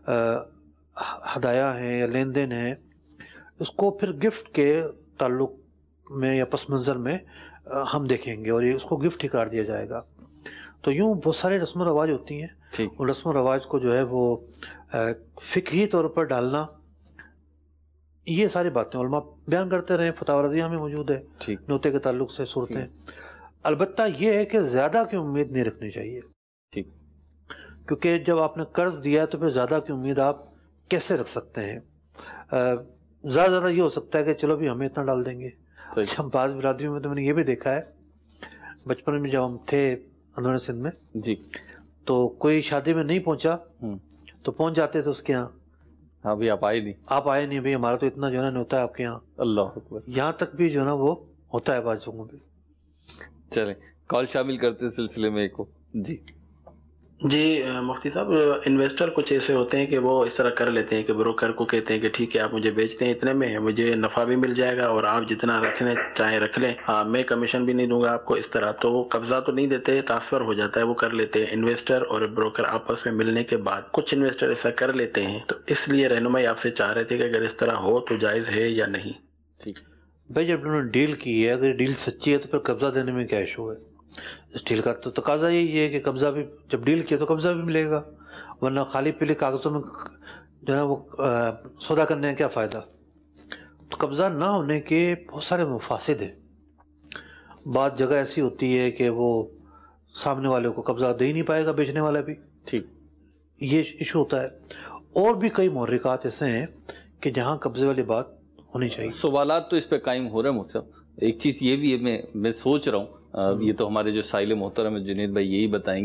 ہدایہ ہیں یا لین دین ہیں، اس کو پھر گفٹ کے تعلق میں یا پس منظر میں ہم دیکھیں گے، اور یہ اس کو گفٹ ہی قرار دیا جائے گا. تو یوں بہت سارے رسم و رواج ہوتی ہیں، اور رسم و رواج کو جو ہے وہ فقہی طور پر ڈالنا، یہ ساری باتیں علماء بیان کرتے رہے، فتاوی رضیہ میں موجود ہے نوتے کے تعلق سے صورتیں. البتہ یہ ہے کہ زیادہ کی امید نہیں رکھنی چاہیے، کیونکہ جب آپ نے قرض دیا ہے تو پھر زیادہ کی امید آپ کیسے رکھ سکتے ہیں؟ زیادہ یہ ہو سکتا ہے کہ چلو بھی ہمیں اتنا ڈال دیں گے. اچھا، بعض برادریوں میں تو میں نے یہ بھی دیکھا ہے، بچپن میں جب ہم تھے اندرون سندھ میں تو کوئی شادی میں نہیں پہنچا تو پہنچ جاتے تھے اس کے یہاں، ہاں بھی آپ آئے نہیں بھائی ہمارا تو اتنا جو ہے نا ہوتا ہے آپ کے یہاں. اللہ اکبر. یہاں تک بھی جو ہے نا وہ ہوتا ہے بعض جگہوں پہ. چلیں کال شامل کرتے سلسلے میں ایک کو. جی مفتی صاحب، انویسٹر کچھ ایسے ہوتے ہیں کہ وہ اس طرح کر لیتے ہیں کہ بروکر کو کہتے ہیں کہ ٹھیک ہے آپ مجھے بیچتے ہیں اتنے میں، مجھے نفع بھی مل جائے گا اور آپ جتنا رکھنے چاہیں رکھ لیں، میں کمیشن بھی نہیں دوں گا آپ کو. اس طرح تو قبضہ تو نہیں دیتے، ٹرانسفر ہو جاتا ہے، وہ کر لیتے ہیں انویسٹر اور بروکر آپس میں ملنے کے بعد. کچھ انویسٹر ایسا کر لیتے ہیں، تو اس لیے رہنمائی آپ سے چاہ رہے تھے کہ اگر اس طرح ہو تو جائز ہے یا نہیں. بھائی جب انہوں نے ڈیل کی ہے، اگر ڈیل سچی ہے تو پھر قبضہ دینے میں کیا ایشو ہے؟ اس ڈیل کا تو تقاضا یہی ہے کہ قبضہ بھی، جب ڈیل کیا تو قبضہ بھی ملے گا، ورنہ خالی پیلے کاغذوں میں جو ہے نا وہ سودا کرنے کا کیا فائدہ؟ تو قبضہ نہ ہونے کے بہت سارے مفاسد ہیں. بعض جگہ ایسی ہوتی ہے کہ وہ سامنے والے کو قبضہ دے ہی نہیں پائے گا، بیچنے والا بھی، یہ ایشو ہوتا ہے. اور بھی کئی محرکات ایسے ہیں کہ جہاں قبضے والی بات ہونی چاہیے. سوالات تو اس پہ قائم ہو رہے ہیں. مجھ سے ایک چیز یہ بھی ہے، میں سوچ رہا ہوں، یہ تو ہمارے جو سائل محترم ہے جنید بھائی یہی بتائیں گے.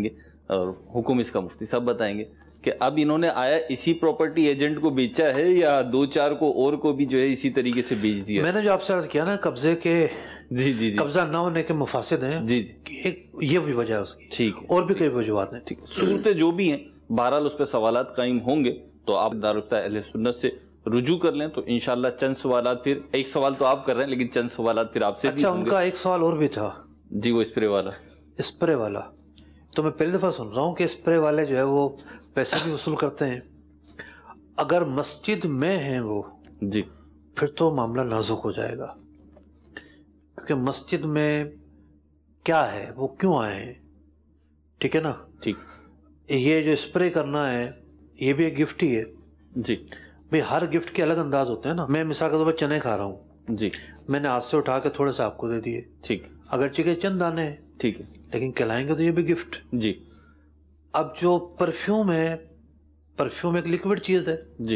اور حکم اس کا مفتی صاحب بتائیں گے کہ اب انہوں نے آیا اسی پراپرٹی ایجنٹ کو بیچا ہے یا 2-4 کو اور کو بھی جو ہے اسی طریقے سے بیچ دیا؟ میں نے جو آپ سے عرض کیا نا قبضے کے جی قبضہ نہ ہونے کے مفاسد ہیں، جی یہ بھی وجہ ہے اس کی، ٹھیک ہے، اور بھی کئی وجوہات ہیں، ٹھیک ہے، صورتیں جو بھی ہیں بہرحال اس پہ سوالات قائم ہوں گے تو آپ دارالفتہ اہل سنت سے رجوع کر لیں تو انشاءاللہ چند سوالات، پھر ایک سوال تو آپ کر رہے ہیں لیکن چند سوالات پھر آپ سے بھی ہوں گے۔ ان کا ایک سوال اور بھی تھا جی، وہ اسپرے والا تو میں پہلی دفعہ سن رہا ہوں کہ اسپرے والے جو ہے وہ پیسے بھی وصول کرتے ہیں۔ اگر مسجد میں ہیں وہ جی پھر تو معاملہ نازک ہو جائے گا، کیونکہ مسجد میں کیا ہے، وہ کیوں آئے ہیں، ٹھیک ہے نا؟ ٹھیک، یہ جو اسپرے کرنا ہے یہ بھی ایک گفٹ ہی ہے۔ جی بھئی ہر گفٹ کے الگ انداز ہوتے ہیں نا۔ میں مثال کے طور پر چنے کھا رہا ہوں، جی، میں نے ہاتھ سے اٹھا کے تھوڑے سے آپ کو دے دیے، ٹھیک، اگرچہ کہ چند دانے ہیں، ٹھیک ہے، لیکن کہلائیں گے تو یہ بھی گفٹ۔ جی، اب جو پرفیوم ہے، پرفیوم ایک لیکوڈ چیز ہے، جی،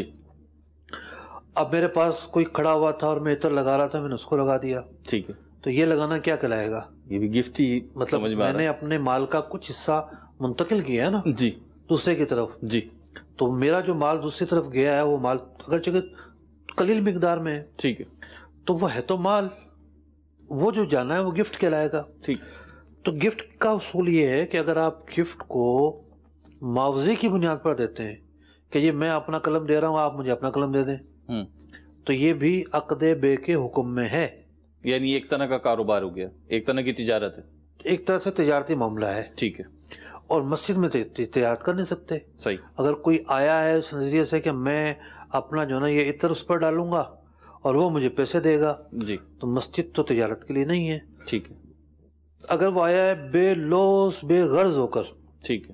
اب میرے پاس کوئی کھڑا ہوا تھا اور میں عطر لگا رہا تھا، میں نے اس کو لگا دیا، ٹھیک ہے، تو یہ لگانا کیا کہلائے گا؟ یہ بھی گفٹ ہی، مطلب میں نے اپنے مال کا کچھ حصہ منتقل کیا ہے نا جی دوسرے کی طرف، جی، تو میرا جو مال دوسری طرف گیا ہے وہ مال اگرچہ کہ قلیل مقدار میں ہے، ٹھیک ہے، تو وہ ہے تو مال، وہ جو جانا ہے وہ گفٹ کہلائے گا۔ ٹھیک، تو گفٹ کا اصول یہ ہے کہ اگر آپ گفٹ کو معاوضے کی بنیاد پر دیتے ہیں کہ یہ میں اپنا قلم دے رہا ہوں، آپ مجھے اپنا قلم دے دیں، تو یہ بھی عقد بے کے حکم میں ہے، یعنی ایک طرح کا کاروبار ہو گیا، ایک طرح کی تجارت ہے، ایک طرح سے تجارتی معاملہ ہے، ٹھیک ہے، اور مسجد میں تجارت کر نہیں سکتے۔ صحیح، اگر کوئی آیا ہے اس نظریے سے کہ میں اپنا جو ہے نا یہ عطر اس پر ڈالوں گا اور وہ مجھے پیسے دے گا، جی، تو مسجد تو تجارت کے لیے نہیں ہے۔ ٹھیک ہے، اگر وہ آیا ہے بے لوث بے غرض ہو کر، ٹھیک ہے،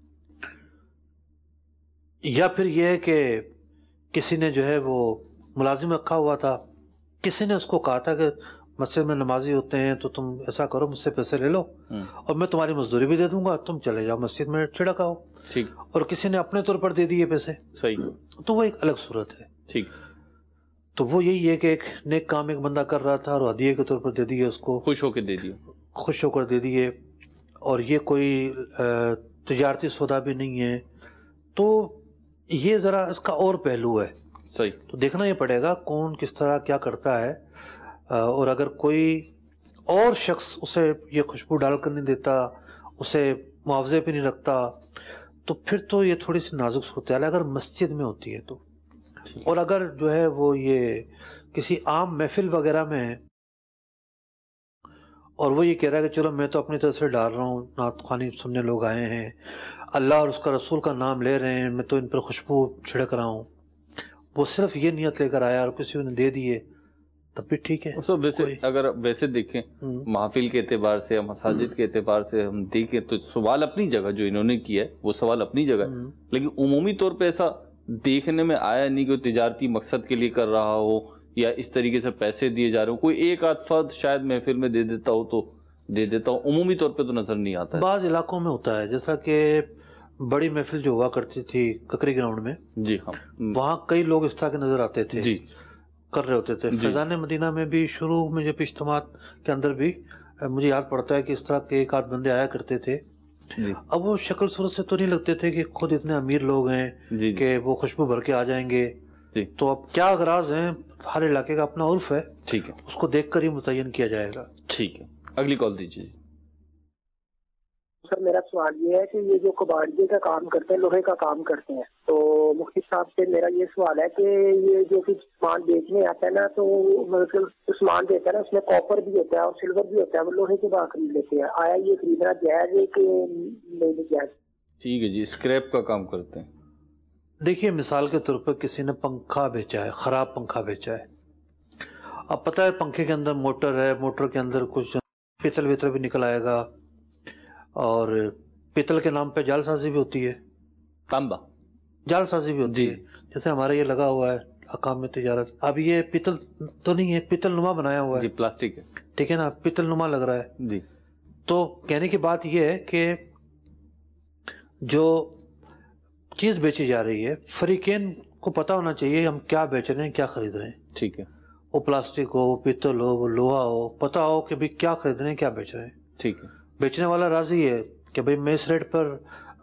یا پھر یہ ہے کہ کسی نے جو ہے وہ ملازم رکھا ہوا تھا، کسی نے اس کو کہا تھا کہ مسجد میں نمازی ہوتے ہیں تو تم ایسا کرو مجھ سے پیسے لے لو اور میں تمہاری مزدوری بھی دے دوں گا، تم چلے جاؤ مسجد میں چھڑکا ہو، ٹھیک، اور کسی نے اپنے طور پر دے دیے پیسے، صحیح، تو وہ ایک الگ صورت ہے۔ ٹھیک، تو وہ یہی ہے کہ ایک نیک کام ایک بندہ کر رہا تھا اور ہدیے کے طور پر دے دیے، اس کو خوش ہو کے دے دیا، خوش ہو کر دے دیے، اور یہ کوئی تجارتی سودا بھی نہیں ہے، تو یہ ذرا اس کا اور پہلو ہے، صحیح، تو دیکھنا یہ پڑے گا کون کس طرح کیا کرتا ہے، اور اگر کوئی اور شخص اسے یہ خوشبو ڈال کر نہیں دیتا، اسے معاوضے پہ نہیں رکھتا، تو پھر تو یہ تھوڑی سی نازک صورتحال ہے اگر مسجد میں ہوتی ہے تو۔ اور اگر جو ہے وہ یہ کسی عام محفل وغیرہ میں ہے اور وہ یہ کہہ رہا ہے کہ چلو میں تو اپنی طرف سے ڈال رہا ہوں، نعت خوانی سننے لوگ آئے ہیں، اللہ اور اس کا رسول کا نام لے رہے ہیں، میں تو ان پر خوشبو چھڑک رہا ہوں، وہ صرف یہ نیت لے کر آیا اور کسی نے دے دیے، تب بھی ٹھیک ہے۔ ویسے اگر ویسے دیکھیں محافل کے اعتبار سے، مساجد کے اعتبار سے ہم دیکھیں تو سوال اپنی جگہ جو انہوں نے کیا ہے وہ سوال اپنی جگہ ہے، لیکن عمومی طور پہ ایسا دیکھنے میں آیا نہیں کہ تجارتی مقصد کے لیے کر رہا ہو یا اس طریقے سے پیسے دیے جا رہے ہوں، کوئی ایک آدھ فرد شاید محفل میں دے دیتا ہو تو دے دیتا ہوں، عمومی طور پہ تو نظر نہیں آتا ہے۔ بعض علاقوں میں ہوتا ہے، جیسا کہ بڑی محفل جو ہوا کرتی تھی ککری گراؤنڈ میں، جی ہاں، وہاں کئی لوگ اس طرح کے نظر آتے تھے، جی کر رہے ہوتے تھے۔ فیضان مدینہ میں بھی شروع میں جب اجتماعات کے اندر بھی مجھے یاد پڑتا ہے کہ اس طرح کے ایک آدھ بندے آیا کرتے تھے، اب وہ شکل صورت سے تو نہیں لگتے تھے کہ خود اتنے امیر لوگ ہیں کہ وہ خوشبو بھر کے آ جائیں گے، تو اب کیا اغراض ہیں، ہر علاقے کا اپنا عرف ہے، ٹھیک ہے، اس کو دیکھ کر ہی متعین کیا جائے گا۔ ٹھیک ہے، اگلی کال دیجیے۔ سر میرا سوال یہ ہے کہ یہ جو کباڑیے کا کام کرتے ہیں، لوہے کا کام کرتے ہیں، تو مفتی صاحب سے میرا یہ سوال ہے کہ یہ جو سامان بیچنے آتا ہے نا، تو مطلب سامان دیتا ہے نا، اس میں کاپر بھی ہوتا ہے اور سلور بھی ہوتا ہے، وہ لوہے کے بعد خرید لیتے ہیں، آیا یہ خریدنا جائز ہے کہ نہیں جائز؟ ٹھیک ہے جی، اسکریپ کا کام کرتے ہیں۔ دیکھیے مثال کے طور پر کسی نے پنکھا بیچا ہے، خراب پنکھا بیچا ہے، اب پتہ ہے پنکھے کے اندر موٹر ہے، موٹر کے اندر کچھ پیتل ویتل بھی نکل آئے گا، اور پیتل کے نام پہ جال سازی بھی ہوتی ہے، تانبا جال سازی بھی ہوتی ہے، جیسے ہمارے یہ لگا ہوا ہے احکام میں تجارت، اب یہ پیتل تو نہیں ہے، پیتل نما بنایا ہوا ہے، جی پلاسٹک ہے، ٹھیک ہے نا، پیتل نما لگ رہا ہے، جی، تو کہنے کی بات یہ ہے کہ جو چیز بیچی جا رہی ہے فریقین کو پتہ ہونا چاہیے ہم کیا بیچ رہے ہیں، کیا خرید رہے ہیں، ٹھیک ہے، وہ پلاسٹک ہو، وہ پیتل ہو، وہ لوہا ہو، پتہ ہو کہ بھئی کیا خرید رہے ہیں، کیا بیچ رہے ہیں، ٹھیک ہے، بیچنے والا راضی ہے کہ بھئی میں اس ریٹ پر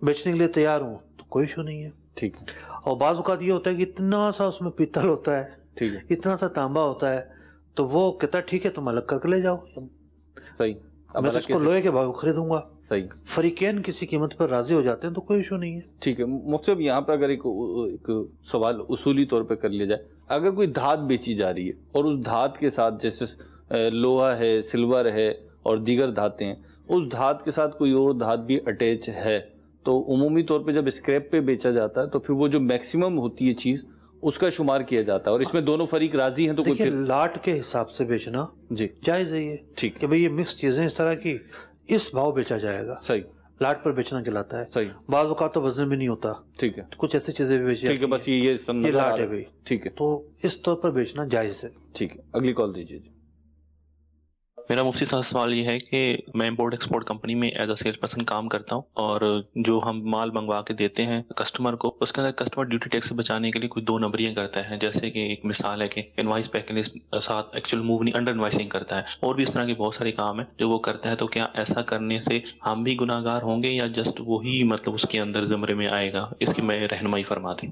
بیچنے کے لیے تیار ہوں تو کوئی ایشو نہیں ہے. ٹھیک ہے. اور بعض اوقات یہ ہوتا ہے کہ اتنا سا اس میں پیتل ہوتا ہے, ٹھیک ہے, اتنا سا تانبا ہوتا ہے, تو وہ کہتا ہے ٹھیک ہے تم الگ کر کے لے جاؤ, صحیح, میں تو اس کو لوہے کے بھاؤ خریدوں گا. صحیح. فریقین کسی قیمت پر راضی ہو جاتے ہیں تو کوئی ایشو نہیں ہے. ٹھیک ہے. مفتی صاحب یہاں پہ اگر ایک سوال اصولی طور پہ کر لیا جائے, اگر کوئی دھات بیچی جا رہی ہے اور اس دھات کے ساتھ جیسے لوہا ہے, سلور ہے اور دیگر دھاتیں ہیں, اس دھات کے ساتھ کوئی اور دھات بھی اٹیچ ہے, تو عمومی طور پہ جب اسکریپ پہ بیچا جاتا ہے تو پھر وہ جو میکسیمم ہوتی ہے چیز اس کا شمار کیا جاتا ہے, اور اس میں دونوں فریق راضی ہیں تو دیکھیں لاٹ کے حساب سے بیچنا جی جائز ہے یہ. ٹھیک کہ بھئی یہ مکس چیزیں اس طرح کی اس بھاؤ بیچا جائے گا. صحیح. لاٹ پر بیچنا کہلاتا ہے. صحیح. بعض اوقات تو وزن میں نہیں ہوتا. ٹھیک ہے. کچھ ایسی چیزیں بھی بیچی ٹھیک ہے, بس یہ لاٹ ہے بھائی. ٹھیک ہے, تو اس طور پر بیچنا جائز ہے. ٹھیک ہے. اگلی کال دیجیے. جی میرا مفتی صاحب سوال یہ ہے کہ میں امپورٹ ایکسپورٹ کمپنی میں ایز اے سیلس پرسن کام کرتا ہوں, اور جو ہم مال منگوا کے دیتے ہیں کسٹمر کو, اس کے اندر کسٹمر ڈیوٹی ٹیکس سے بچانے کے لیے کوئی 2 نمبریاں کرتا ہے. جیسے کہ ایک مثال ہے کہ انوائس پیکنگ ساتھ ایکچوئل موو نہیں, انڈر انوائسنگ کرتا ہے, اور بھی اس طرح کے بہت سارے کام ہیں جو وہ کرتا ہے. تو کیا ایسا کرنے سے ہم بھی گناہ گار ہوں گے یا جسٹ وہی مطلب اس کے اندر زمرے میں آئے گا؟ اس کی میں رہنمائی فرما دیں.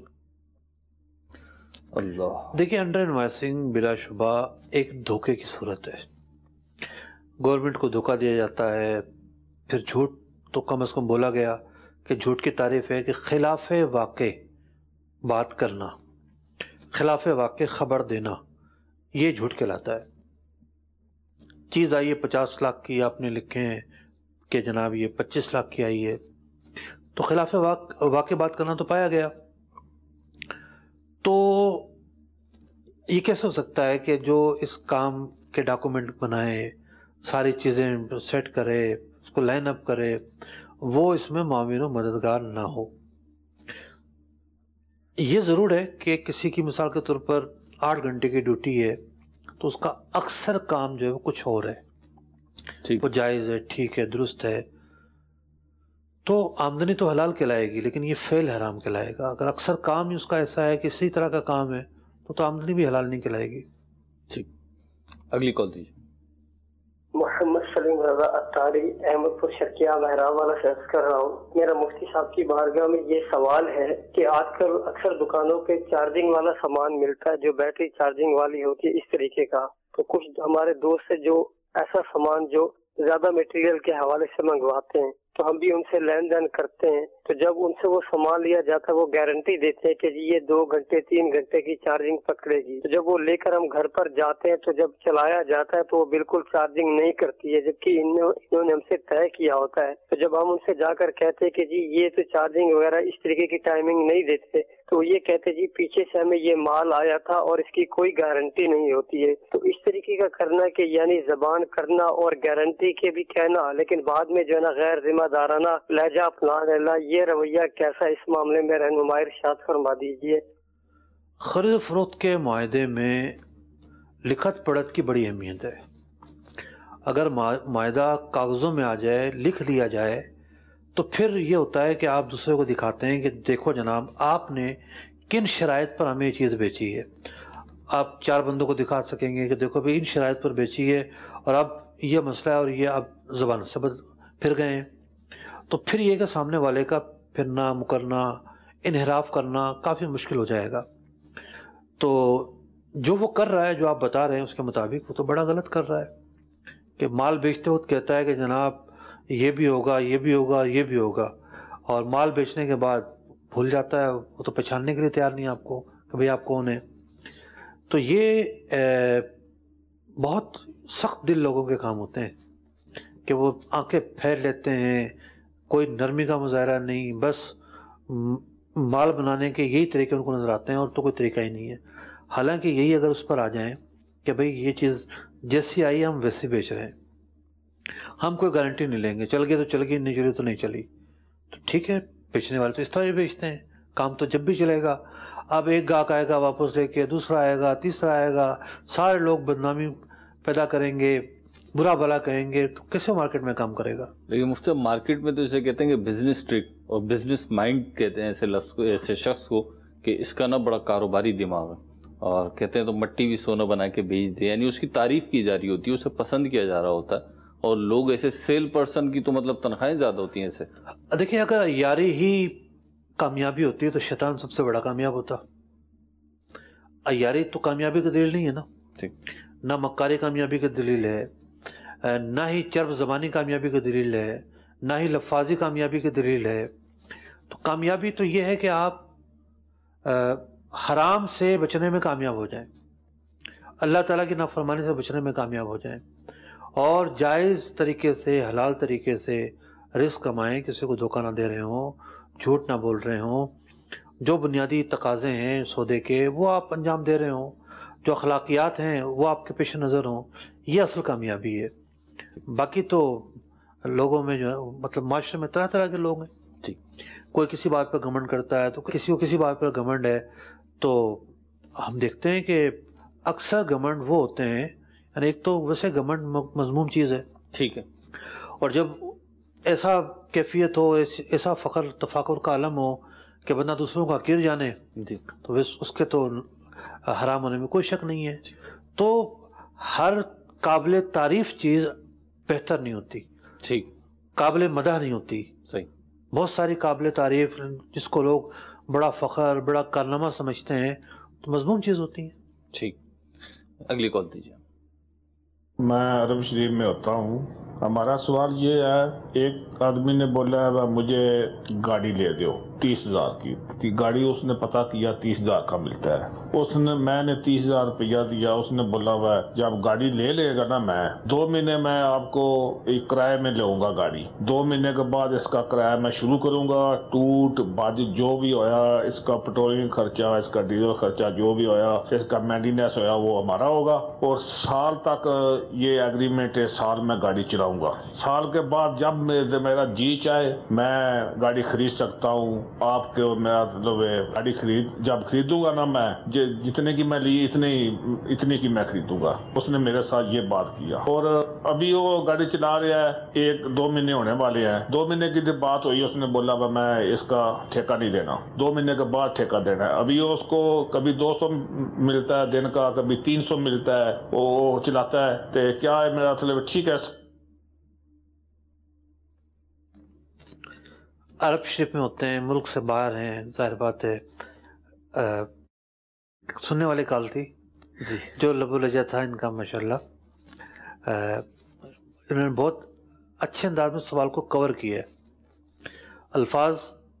اللہ دیکھیں, انڈر انوائسنگ بلا شبہ ایک دھوکے کی صورت ہے. گورنمنٹ کو دھوکہ دیا جاتا ہے. پھر جھوٹ تو کم از کم بولا گیا کہ جھوٹ کی تعریف ہے کہ خلاف واقع بات کرنا, خلاف واقع خبر دینا, یہ جھوٹ کہلاتا ہے. چیز آئی ہے 50 لاکھ کی, آپ نے لکھے ہیں کہ جناب یہ 25 لاکھ کی آئی ہے, تو خلاف واقع بات کرنا تو پایا گیا. تو یہ کیسے ہو سکتا ہے کہ جو اس کام کے ڈاکومنٹ بنائے, ساری چیزیں سیٹ کرے, اس کو لائن اپ کرے, وہ اس میں معاون و مددگار نہ ہو؟ یہ ضرور ہے کہ کسی کی مثال کے طور پر 8 گھنٹے کی ڈیوٹی ہے تو اس کا اکثر کام جو ہے وہ کچھ اور ہے, وہ جائز ہے, ٹھیک ہے, درست ہے, تو آمدنی تو حلال کہلائے گی, لیکن یہ فعل حرام کہلائے گا. اگر اکثر کام ہی اس کا ایسا ہے کہ اسی طرح کا کام ہے تو آمدنی بھی حلال نہیں کہلائے گی. ٹھیک. اگلی کال دیجیے. محمد سلیم رضا اتاری, احمد پور شرقیہ بہرام والا سے عرض کر رہا ہوں. میرا مفتی صاحب کی بارگاہ میں یہ سوال ہے کہ آج کل اکثر دکانوں پہ چارجنگ والا سامان ملتا ہے جو بیٹری چارجنگ والی ہوتی ہے اس طریقے کا, تو کچھ ہمارے دوست سے جو ایسا سامان جو زیادہ میٹیریل کے حوالے سے منگواتے ہیں تو ہم بھی ان سے لین دین کرتے ہیں, تو جب ان سے وہ سامان لیا جاتا ہے وہ گارنٹی دیتے ہیں کہ جی یہ 2 گھنٹے 3 گھنٹے کی چارجنگ پکڑے گی. تو جب وہ لے کر ہم گھر پر جاتے ہیں تو جب چلایا جاتا ہے تو وہ بالکل چارجنگ نہیں کرتی ہے, جبکہ انہوں نے ہم سے طے کیا ہوتا ہے. تو جب ہم ان سے جا کر کہتے ہیں کہ جی یہ تو چارجنگ وغیرہ اس طریقے کی ٹائمنگ نہیں دیتے, تو یہ کہتے جی پیچھے سے ہمیں یہ مال آیا تھا اور اس کی کوئی گارنٹی نہیں ہوتی ہے. تو اس طریقے کا کرنا کہ یعنی زبان کرنا اور گارنٹی کے بھی کہنا, لیکن بعد میں جو ہے نا غیر ذمہ دارانہ لہجہ اپنانا, یہ رویہ کیسا, اس معاملے میں رہنمائی ارشاد فرما دیجیے. خرید فروخت کے معاہدے میں لکھت پڑھت کی بڑی اہمیت ہے. اگر معاہدہ کاغذوں میں آ جائے, لکھ لیا جائے, تو پھر یہ ہوتا ہے کہ آپ دوسرے کو دکھاتے ہیں کہ دیکھو جناب آپ نے کن شرائط پر ہمیں یہ چیز بیچی ہے. آپ 4 بندوں کو دکھا سکیں گے کہ دیکھو بھی ان شرائط پر بیچی ہے اور اب یہ مسئلہ ہے اور یہ اب زبان سے پھر گئے ہیں. تو پھر یہ کہ سامنے والے کا پھرنا مکرنا انحراف کرنا کافی مشکل ہو جائے گا. تو جو وہ کر رہا ہے, جو آپ بتا رہے ہیں اس کے مطابق, وہ تو بڑا غلط کر رہا ہے کہ مال بیچتے وقت کہتا ہے کہ جناب یہ بھی ہوگا, یہ بھی ہوگا, یہ بھی ہوگا, اور مال بیچنے کے بعد بھول جاتا ہے, وہ تو پہچاننے کے لیے تیار نہیں آپ کو کہ بھئی آپ کون ہیں. تو یہ بہت سخت دل لوگوں کے کام ہوتے ہیں کہ وہ آنکھیں پھیر لیتے ہیں, کوئی نرمی کا مظاہرہ نہیں, بس مال بنانے کے یہی طریقے ان کو نظر آتے ہیں اور تو کوئی طریقہ ہی نہیں ہے. حالانکہ یہی اگر اس پر آ جائیں کہ بھئی یہ چیز جیسی آئی ہم ویسی بیچ رہے ہیں, ہم کوئی گارنٹی نہیں لیں گے, چل گئی تو چل گئی, نہیں چلی تو نہیں چلی, تو ٹھیک ہے, بیچنے والے تو اس طرح ہی بیچتے ہیں, کام تو جب بھی چلے گا. اب ایک گاہک آئے گا واپس لے کے, دوسرا آئے گا, تیسرا آئے گا, سارے لوگ بدنامی پیدا کریں گے, برا بھلا کہیں گے, تو کیسے مارکیٹ میں کام کرے گا؟ لیکن مفتی صاحب مارکیٹ میں تو اسے کہتے ہیں کہ بزنس ٹرک اور بزنس مائنڈ کہتے ہیں ایسے لفظ کو, ایسے شخص کو کہ اس کا نا بڑا کاروباری دماغ ہے, اور کہتے ہیں تو مٹی بھی سونا بنا کے بیچ دے, یعنی اس کی تعریف کی جا رہی ہوتی ہے, اسے پسند کیا جا رہا ہوتا ہے, اور لوگ ایسے سیل پرسن کی تو مطلب تنخواہیں زیادہ ہوتی ہیں ایسے. دیکھیں اگر عیاری ہی کامیابی ہوتی ہے تو شیطان سب سے بڑا کامیاب ہوتا. عیاری تو کامیابی کا دلیل نہیں ہے نا, نہ مکاری کامیابی کا دلیل ہے, نہ ہی چرب زبانی کامیابی کا دلیل ہے, نہ ہی لفاظی کامیابی کی دلیل ہے. تو کامیابی تو یہ ہے کہ آپ حرام سے بچنے میں کامیاب ہو جائیں, اللہ تعالیٰ کی نافرمانی سے بچنے میں کامیاب ہو جائیں, اور جائز طریقے سے حلال طریقے سے رزق کمائیں, کسی کو دھوکہ نہ دے رہے ہوں, جھوٹ نہ بول رہے ہوں, جو بنیادی تقاضے ہیں سودے کے وہ آپ انجام دے رہے ہوں, جو اخلاقیات ہیں وہ آپ کے پیش نظر ہوں, یہ اصل کامیابی ہے. باقی تو لوگوں میں جو مطلب معاشرے میں طرح طرح کے لوگ ہیں, کوئی کسی بات پر گھمنڈ کرتا ہے تو کسی کو کسی بات پر گھمنڈ ہے. تو ہم دیکھتے ہیں کہ اکثر گھمنڈ وہ ہوتے ہیں, یعنی ایک تو ویسے گھمنڈ مذموم چیز ہے, ٹھیک ہے, اور جب ایسا کیفیت ہو, ایسا فخر تفاخر کا عالم ہو کہ بندہ دوسروں کا حقیر جانے, تو اس کے تو حرام ہونے میں کوئی شک نہیں ہے. تو ہر قابل تعریف چیز بہتر نہیں ہوتی, ٹھیک, قابل مدح نہیں ہوتی. صحیح. بہت ساری قابل تعریف جس کو لوگ بڑا فخر بڑا کارنامہ سمجھتے ہیں تو مضمون چیز ہوتی ہیں. ٹھیک, اگلی کال دیجیے. میں عرب شریف میں ہوتا ہوں. ہمارا سوال یہ ہے, ایک آدمی نے بولا ہے مجھے گاڑی لے دو 30,000 کی گاڑی, اس نے پتہ کیا 30,000 کا ملتا ہے. میں نے 30,000 روپیہ دیا, اس نے بولا ہوا جب گاڑی لے لے گا نا میں 2 مہینے میں آپ کو ایک کرائے میں لوں گا گاڑی, 2 مہینے کے بعد اس کا کرایہ میں شروع کروں گا, ٹوٹ باج جو بھی ہویا, اس کا پیٹرولنگ خرچہ, اس کا ڈیزل خرچہ جو بھی ہویا, اس کا مینٹیننس ہویا وہ ہمارا ہوگا, اور سال تک یہ ایگریمنٹ ہے, سال میں گاڑی چلاؤں گا. سال کے بعد جب میرا جی چاہے میں گاڑی خرید سکتا ہوں آپ کے, میرا مطلب گاڑی جب خریدوں گا نا میں جتنے کی میں لی اتنے کی میں خریدوں گا. اس نے میرے ساتھ یہ بات کیا, اور ابھی وہ گاڑی چلا رہا ہے, 1-2 مہینے ہونے والے ہیں. 2 مہینے کی جب بات ہوئی اس نے بولا میں اس کا ٹھیکہ نہیں دینا, 2 مہینے کے بعد ٹھیکہ دینا ہے. ابھی اس کو کبھی 200 ملتا ہے دن کا, کبھی 300 ملتا ہے, وہ چلاتا ہے. تو کیا ہے میرا مطلب ٹھیک ہے. عرب شریف میں ہوتے ہیں, ملک سے باہر ہیں, ظاہر بات ہے. سننے والی کال تھی جی, جو لب و لہجہ تھا ان کا ماشاءاللہ, انہوں نے بہت اچھے انداز میں سوال کو کور کیا ہے. الفاظ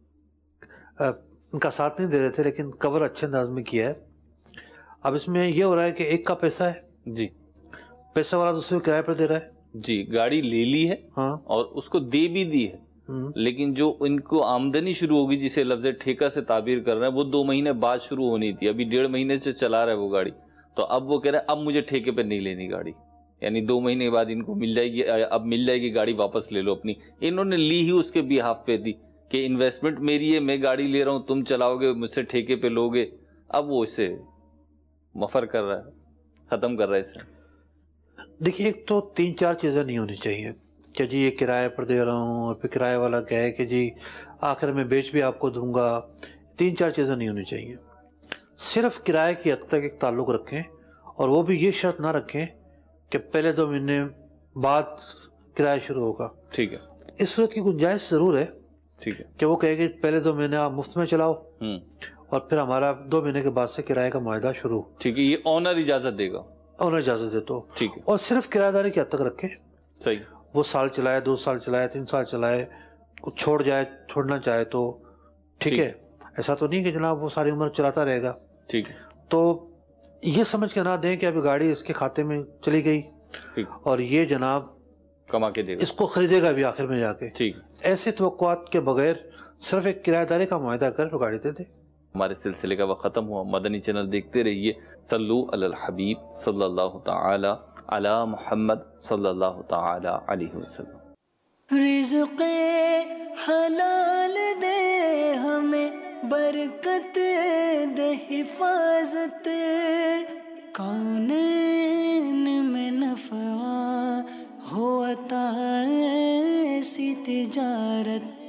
ان کا ساتھ نہیں دے رہے تھے لیکن کور اچھے انداز میں کیا ہے. اب اس میں یہ ہو رہا ہے کہ ایک کا پیسہ ہے, جی, پیسہ والا دوسرے کو کرائے پر دے رہا ہے. جی, گاڑی لے لی ہے, ہاں, اور اس کو دے بھی دی ہے, لیکن جو ان کو آمدنی شروع ہوگی جسے لفظ ٹھیکہ سے تعبیر کر رہے ہیں, وہ 2 مہینے بعد شروع ہونی تھی. ابھی 1.5 مہینے سے چلا رہا ہے وہ گاڑی, تو اب وہ کہہ رہے ہیں اب مجھے ٹھیکے پہ نہیں لینی گاڑی, یعنی 2 مہینے بعد ان کو مل جائے گی, اب مل جائے گی گاڑی, واپس لے لو اپنی. انہوں نے لی ہی اس کے بھی ہاف پہ دی کہ انویسٹمنٹ میری ہے, میں گاڑی لے رہا ہوں, تم چلاؤ گے, مجھ سے ٹھیکے پہ لوگے. اب وہ اسے مفر کر رہا ہے, ختم کر رہا ہے اسے. دیکھیے ایک تو 3-4 چیزیں نہیں ہونی چاہیے کہ جی یہ کرائے پر دے رہا ہوں, اور پھر کرائے والا کہے کہ جی آخر میں بیچ بھی آپ کو دوں گا. 3-4 چیزیں نہیں ہونی چاہیے. صرف کرائے کی حد تک ایک تعلق رکھیں, اور وہ بھی یہ شرط نہ رکھیں کہ پہلے 2 مہینے بعد کرایہ شروع ہوگا. ٹھیک ہے, اس صورت کی گنجائش ضرور ہے, ٹھیک ہے, کہ وہ کہے کہ پہلے 2 مہینے آپ مفت میں چلاؤ, اور پھر ہمارا 2 مہینے کے بعد سے کرائے کا معاہدہ شروع. ٹھیک ہے, یہ آنر اجازت دے گا, آنر اجازت دے تو ٹھیک ہے, اور صرف کرایہ داری کی حد تک رکھیں. صحیح. وہ سال چلائے, 2 سال چلائے, 3 سال چلائے, کچھ چھوڑ جائے, چھوڑنا چاہے تو ٹھیک ہے. ایسا تو نہیں کہ جناب وہ ساری عمر چلاتا رہے گا. ٹھیک ہے, تو یہ سمجھ کے نہ دیں کہ ابھی گاڑی اس کے کھاتے میں چلی گئی اور یہ جناب کما کے دے گا, اس کو خریدے گا بھی آخر میں جا کے. ٹھیک, ایسے توقعات کے بغیر صرف ایک کرایہ داری کا معاہدہ کر تو گاڑی دے دے. ہمارے سلسلے کا وقت ختم ہوا. مدنی چینل دیکھتے رہیے. صلو علی الحبیب صلی اللہ تعالی علی محمد صلی اللہ تعالی علیہ وسلم. رزق حلال دے ہمیں, برکت دے حفاظت, کونین میں نفع ہو عطا ایسی تجارت.